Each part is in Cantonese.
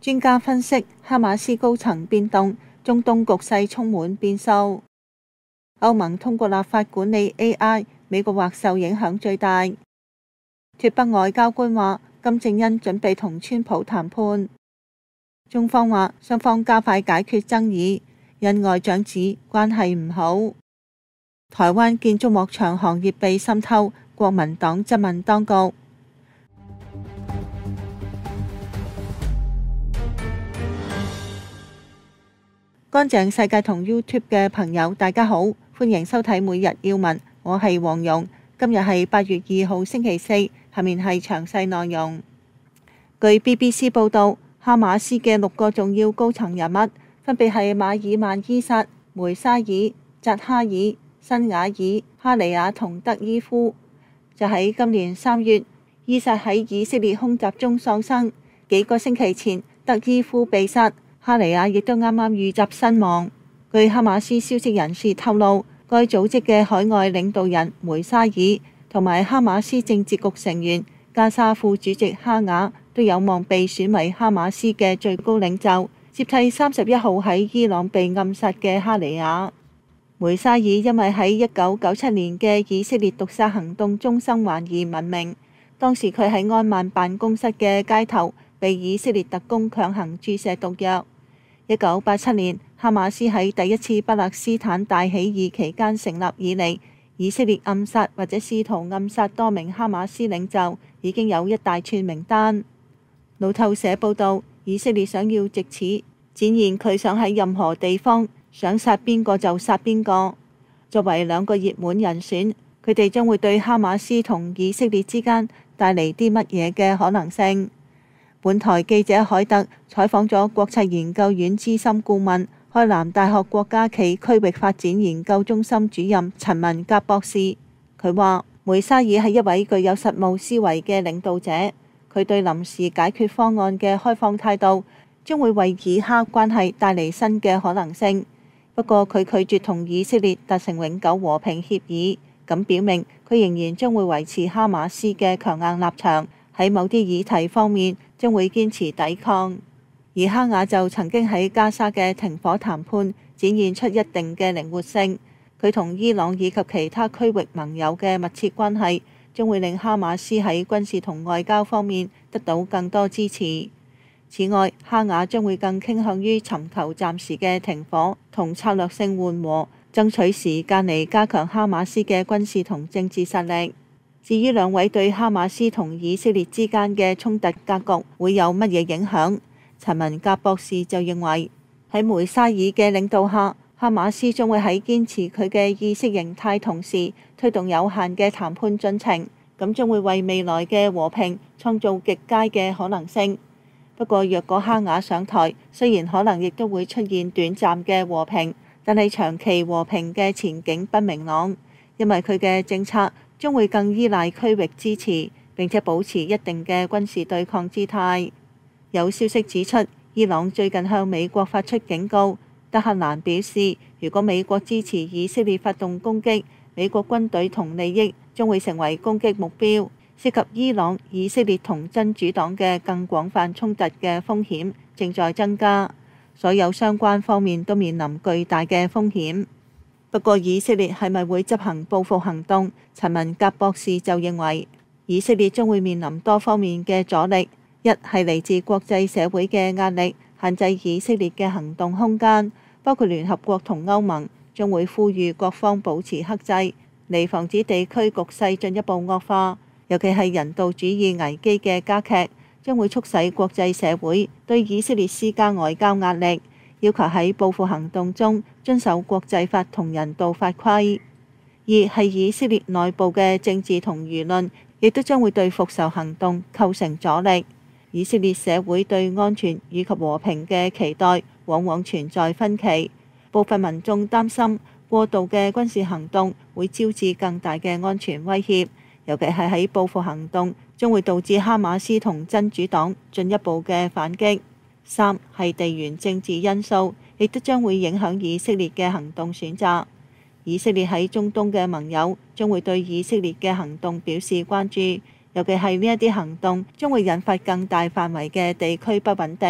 專家分析，哈馬斯高層變動，中東局勢充滿變數。歐盟通過立法管理 AI， 美國或受影響最大。脫北外交官話，金正恩準備同川普談判。中方話，雙方加快解決爭議，因外長指關係唔好。台灣建築幕牆行業被滲透，國民黨質問當局。乾淨世界同 YouTube 嘅朋友，大家好，歡迎收睇每日要聞，我係黃蓉。今日係8月2號星期四，下面係詳細內容。據 BBC 報導，哈馬斯嘅6個重要高層人物，分別係馬爾曼伊薩、梅沙爾、扎哈爾、辛瓦爾、哈尼亞同德伊夫。就喺今年3月，伊薩喺以色列空襲中喪生，幾個星期前德伊夫被殺。哈尼亞亦都啱啱遇襲身亡。據哈馬斯消息人士透露，該組織嘅海外領導人梅沙爾同埋哈馬斯政治局成員加沙副主席哈雅都有望被選為哈馬斯嘅最高領袖，接替31號喺伊朗被暗殺嘅哈尼亞。梅沙爾因為喺1997年嘅以色列毒殺行動中生還而聞名，當時佢喺安曼辦公室嘅街頭被以色列特工強行注射毒藥。1987年，哈馬斯喺第一次巴勒斯坦大起義期間成立以嚟，以色列暗殺或者試圖暗殺多名哈馬斯領袖，已經有一大串名單。路透社報導，以色列想要藉此展現佢想喺任何地方想殺邊個就殺邊個。作為兩個熱門人選，佢哋將會對哈馬斯同以色列之間帶嚟啲乜嘢嘅可能性？本台記者凱特採訪咗國際研究院資深顧問、開南大學國家暨區域發展研究中心主任陳文甲博士。佢話：梅沙爾係一位具有實務思維嘅領導者，佢對臨時解決方案嘅開放態度，將會為以哈關係帶嚟新嘅可能性。不過佢拒絕同以色列達成永久和平協議，咁表明佢仍然將會維持哈馬斯嘅強硬立場，喺某啲議題方面將會堅持抵抗。而哈雅就曾經喺加沙嘅停火談判展現出一定嘅靈活性，佢同伊朗以及其他區域盟友嘅密切關係將會令哈馬斯喺軍事同外交方面得到更多支持。此外，哈雅將會更傾向於尋求暫時嘅停火同策略性緩和，爭取時間嚟加強哈馬斯嘅軍事同政治實力。至於兩位對哈馬斯同以色列之間嘅衝突格局會有乜嘢影響？陳文甲博士就認為，喺梅沙爾嘅領導下，哈馬斯將會喺堅持佢嘅意識形態同時，推動有限嘅談判進程，咁將會為未來嘅和平創造極佳嘅可能性。不過，若果哈雅上台，雖然可能亦都會出現短暫嘅和平，但係長期和平嘅前景不明朗，因為佢嘅政策將會更依賴區域支持，並且保持一定嘅軍事對抗姿態。有消息指出，伊朗最近向美國發出警告。德黑蘭表示，如果美國支持以色列發動攻擊，美國軍隊同利益將會成為攻擊目標，涉及伊朗、以色列同真主黨嘅更廣泛衝突嘅風險正在增加。所有相關方面都面臨巨大嘅風險。不過，以色列係咪會執行報復行動？陳文甲博士就認為，以色列將會面臨多方面嘅阻力。一係嚟自國際社會嘅壓力，限制以色列嘅行動空間，包括聯合國同歐盟將會呼籲各方保持克制，嚟防止地區局勢進一步惡化。尤其係人道主義危機嘅加劇，將會促使國際社會對以色列施加外交壓力，要求喺報復行動中遵守國際法同人道法規。二係以色列內部嘅政治同輿論，亦都將會對復仇行動構成阻力。以色列社會對安全以及和平嘅期待往往存在分歧，部分民眾擔心過度嘅軍事行動會招致更大嘅安全威脅，尤其係喺報復行動將會導致哈馬斯同真主黨進一步嘅反擊。三係地緣政治因素，亦都將會影響以色列嘅行動選擇。以色列喺中東嘅盟友將會對以色列嘅行動表示關注。尤其係呢一啲行動將會引發更大範圍嘅地區不穩定，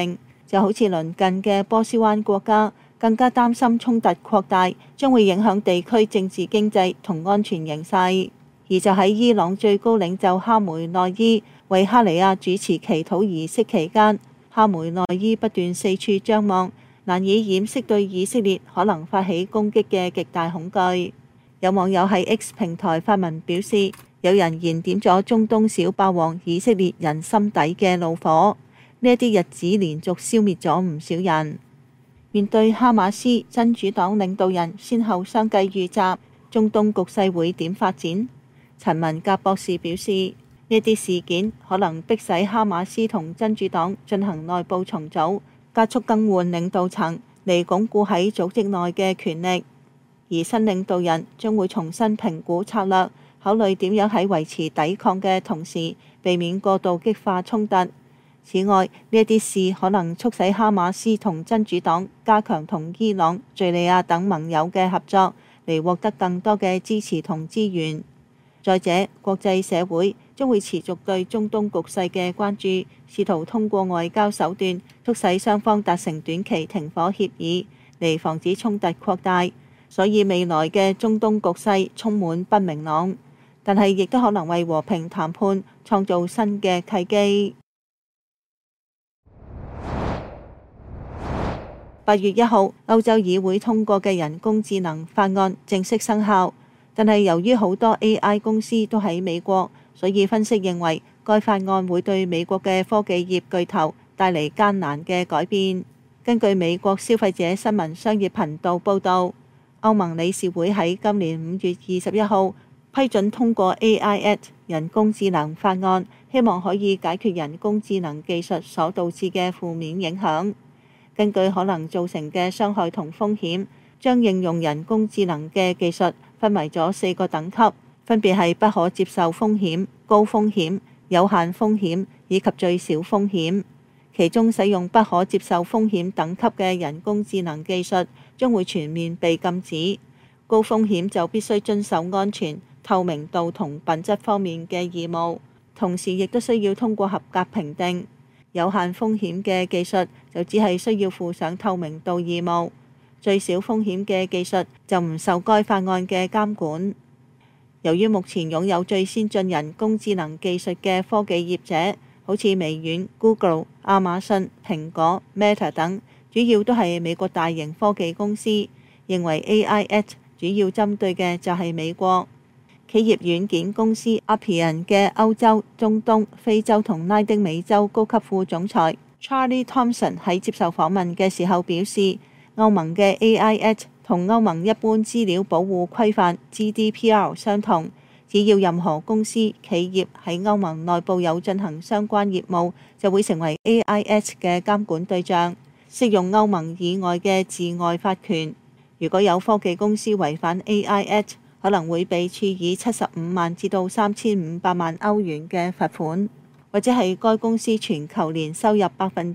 就好似鄰近嘅波斯灣國家，更加擔心衝突擴大將會影響地區政治經濟同安全形勢。而就喺伊朗最高領袖哈梅內伊為哈尼亞主持祈禱儀式期間，哈梅內伊不斷四處張望，難以掩飾對以色列可能發起攻擊嘅極大恐懼。有網友喺 X 平台發文表示，有人燃點咗中東小霸王以色列人心底嘅怒火。呢一啲日子連續消滅咗唔少人。面對哈馬斯、真主黨領導人先後相繼遇襲，中東局勢會點發展？陳文甲博士表示，呢啲事件可能迫使哈馬斯同真主黨進行內部重組，加速更換領導層嚟鞏固喺組織內嘅權力。而新領導人將會重新評估策略，考慮點樣喺維持抵抗嘅同時，避免過度激化衝突。此外，呢一啲事可能促使哈馬斯同真主黨加強同伊朗、敘利亞等盟友嘅合作，嚟獲得更多嘅支持同資源。再者，國際社會將會持續對中東局勢嘅關注，試圖通過外交手段促使雙方達成短期停火協議，嚟防止衝突擴大。所以未來嘅中東局勢充滿不明朗，但係亦都可能為和平談判創造新嘅契機。8月1號，歐洲議會通過嘅人工智能法案正式生效，但係由於好多 AI 公司都喺美國，所以分析認為該法案會對美國嘅科技業巨頭帶嚟艱難嘅改變。根據美國消費者新聞商業頻道報導，歐盟理事會喺今年5月21號批准通過 AI Act 人工智能法案，希望可以解決人工智能技術所導致嘅負面影響。根據可能造成嘅傷害同風險，將應用人工智能嘅技術分為咗4個等級，分別係不可接受風險、高風險、有限風險以及最小風險。其中使用不可接受風險等級嘅人工智能技術將會全面被禁止，高風險就必須遵守安全、透明度同品質方面嘅義務，同時亦都需要通過合格評定。有限風險嘅技術就只係需要負上透明度義務，最小風險嘅技術就唔受該法案嘅監管。由於目前擁有最先進人工智能技術嘅科技業者，好似微軟、Google、亞馬遜、蘋果、Meta 等，主要都係美國大型科技公司，認為 AI Act 主要針對嘅就係美國。企業軟件公司 Appian 嘅歐洲、中東、非洲同拉丁美洲高級副總裁 Charlie Thompson 喺接受訪問嘅時候表示，歐盟嘅 AI Act 同歐盟一般資料保護規範 GDPR 相同，只要任何公司企業喺歐盟內部有進行相關業務，就會成為 AI Act 嘅監管對象，適用歐盟以外嘅治外法權。如果有科技公司違反 AI Act，可能會被處以75萬至到3500萬歐元嘅罰款，或者係該公司全球年收入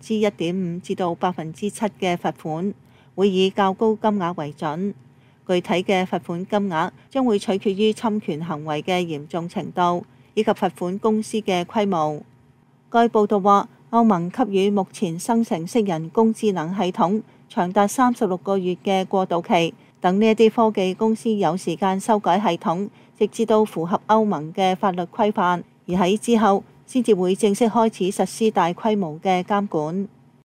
1.5%至到7%嘅罰款，會以較高金額為準。具體嘅罰款金額將會取決於侵權行為嘅嚴重程度，以及罰款公司嘅規模。該報導話，歐盟給予目前生成式人工智能系統長達36個月嘅過渡期，等呢一啲科技公司有時間修改系統，直至到符合歐盟嘅法律規範，而喺之後先至會正式開始實施大規模嘅監管。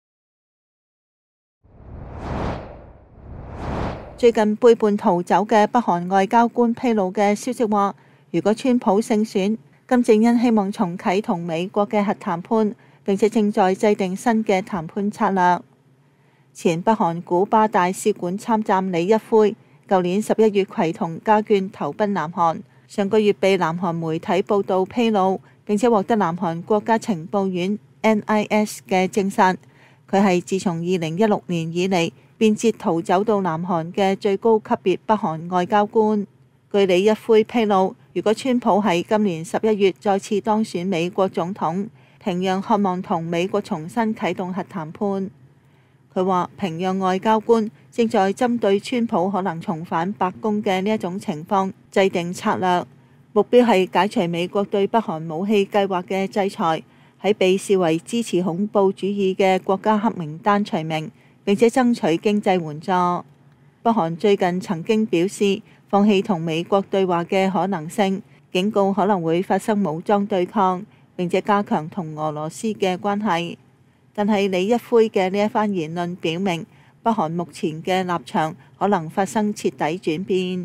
最近背叛逃走嘅北韓外交官披露嘅消息話，如果川普勝選，金正恩希望重啟同美國嘅核談判，並且正在制定新嘅談判策略。前北韓古巴大使館參贊李一輝，舊年11月攜同家眷投奔南韓，上個月被南韓媒體報導披露，並且獲得南韓國家情報院 NIS 嘅證實，佢係自從2016年以嚟便捷逃走到南韓嘅最高級別北韓外交官。據李一輝披露，如果川普喺今年11月再次當選美國總統，平壤渴望同美國重新啟動核談判。佢話平壤外交官正在針對川普可能重返白宮嘅呢一種情況制定策略，目標係解除美國對北韓武器計劃嘅制裁， 喺被視為支持恐怖主義嘅國家黑名單除名，並且爭取經濟援助。北韓最近曾經表示放棄同美國對話嘅可能性，警告可能會發生武裝對抗，並且加強同俄羅斯嘅關係。但係李一輝嘅呢一番言論表明，北韓目前嘅立場可能發生徹底轉變。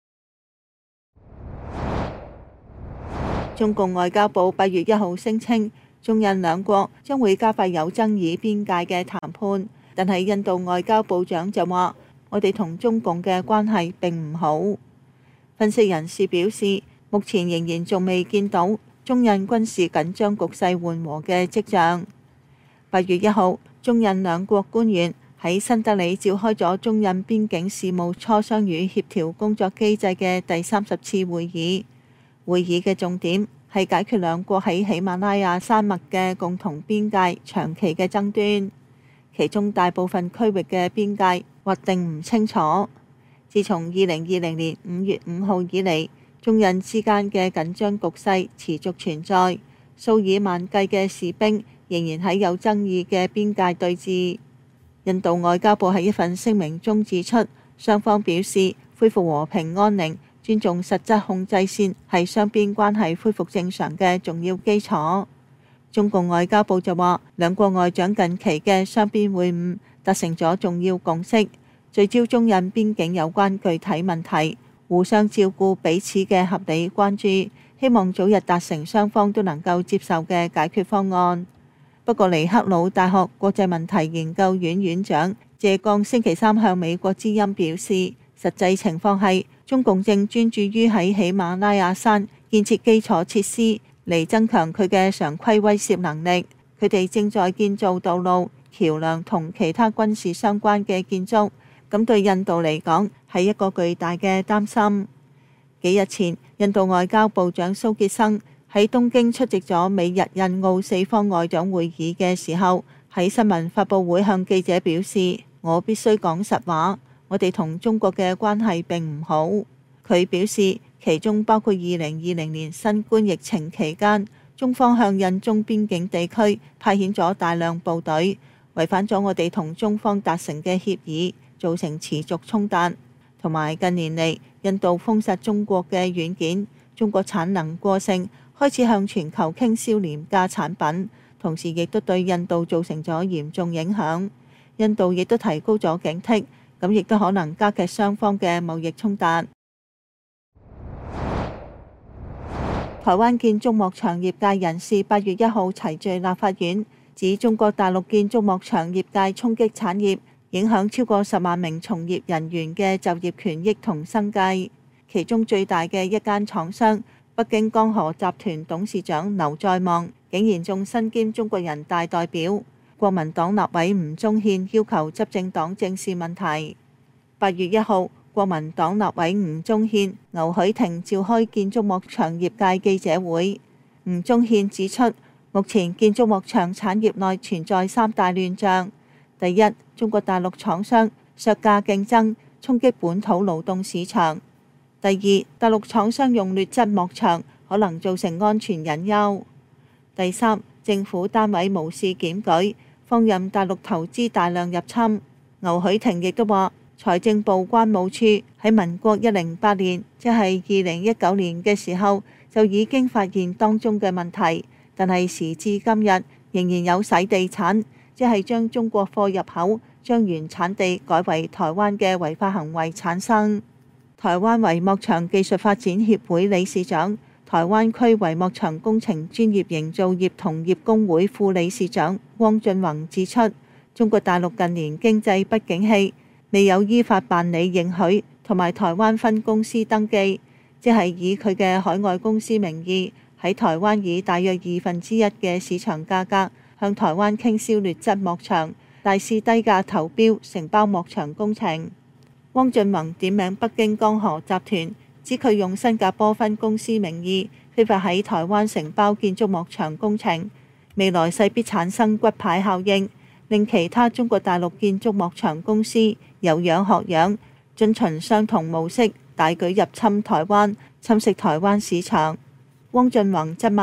中共外交部8月1號聲稱，中印兩國將會加快有爭議邊界嘅談判，但係印度外交部長就話：我哋同中共嘅關係並唔好。分析人士表示，目前仍然仲未見到中印軍事緊張局勢緩和嘅跡象。8月1號，中印兩國官員喺新德里召開咗中印邊境事務磋商與協調工作機制嘅第30次會議。會議嘅重點係解決兩國喺喜馬拉雅山脈嘅共同邊界長期嘅爭端，其中大部分區域嘅邊界劃定唔清楚。自從2020年5月5號以嚟，中印之間嘅緊張局勢持續存在，數以萬計嘅士兵仍然喺有爭議嘅邊界對峙。印度外交部喺一份聲明中指出，雙方表示恢復和平安寧、尊重實質控制線係雙邊關係恢復正常嘅重要基礎。中共外交部就話，兩國外長近期嘅雙邊會晤達成咗重要共識，聚焦中印邊境有關具體問題，互相照顧彼此嘅合理關注，希望早日達成雙方都能夠接受嘅解決方案。不過，尼赫魯大學國際問題研究院院長謝鋼星期三向美國之音表示，實際情況係中共正專注於喺喜馬拉雅山建設基礎設施嚟增強佢嘅常規威懾能力。佢哋正在建造道路、橋梁同其他軍事相關嘅建築，咁對印度嚟講係一個巨大嘅擔心。幾日前，印度外交部長蘇傑生喺東京出席咗美日印澳四方外長會議嘅時候，喺新聞發佈會向記者表示：我必須講實話，我哋同中國嘅關係並唔好。佢表示，其中包括2020年新冠疫情期間，中方向印中邊境地區派遣咗大量部隊，違反咗我哋同中方達成嘅協議，造成持續衝突。同埋近年嚟，印度封殺中國嘅軟件，中國產能過剩，開始向全球傾銷廉價產品，同時亦都對印度造成咗嚴重影響。印度亦都提高咗警惕，咁亦都可能加劇雙方嘅貿易衝突。台灣建築幕牆業界人士8月1號齊聚立法院，指中國大陸建築幕牆業界衝擊產業，影響超過10萬名從業人員嘅就業權益同生計。其中最大嘅一間廠商北京江河集團董事長劉在望，竟然仲身兼中國人大代表。國民黨立委吳宗憲要求執政黨正視問題。8月1號，國民黨立委吳宗憲、牛許霆召開建築幕牆業界記者會。吳宗憲指出，目前建築幕牆產業內存在3大亂象：第一，中國大陸廠商削價競爭，衝擊本土勞動市場；第二，大陸廠商用劣質幕牆可能造成安全隱憂；第三，政府單位無視檢舉，放任大陸投資大量入侵。牛許霆亦都話，財政部關務處喺民國108年，即係2019年嘅時候，就已經發現當中嘅問題，但係時至今日仍然有洗地產，即係將中國貨入口，將原產地改為台灣嘅違法行為產生。台灣帷幕牆技術發展協會理事長、台灣區帷幕牆工程專業營造業同業工會副理事長汪俊宏指出，中國大陸近年經濟不景氣，未有依法辦理認許同埋台灣分公司登記，即係以佢嘅海外公司名義喺台灣以大約1/2嘅市場價格向台灣傾銷劣質幕牆，大肆低價投標承包幕牆工程。汪俊宏點名北京江河集團，指佢用新加坡分公司名義非法喺台灣承包建築幕牆工程，未來勢必產生骨牌效應，令其他中國大陸建築幕牆公司有樣學樣，遵循相同模式，大舉入侵台灣，侵蝕台灣市場。汪俊宏質問：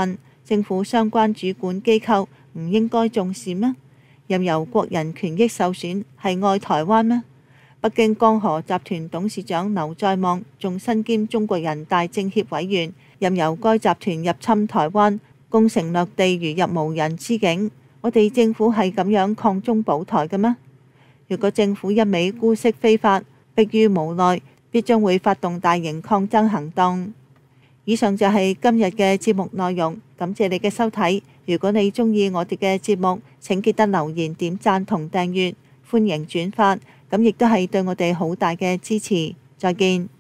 政府相關主管機構唔應該重視咩？任由國人權益受損係愛台灣咩？北京江河集團董事長劉在望仲身兼中國人大政協委員，任由該集團入侵台灣，攻城略地，如入無人之境。我哋政府係咁樣抗中保台嘅咩？如果政府一味姑息非法，迫於無奈，必將會發動大型抗爭行動。以上就係今日嘅節目內容，感謝你嘅收睇。如果你鍾意我哋嘅節目，請記得留言、點讚同訂閱，歡迎轉發，咁亦都係對我哋好大嘅支持。再見。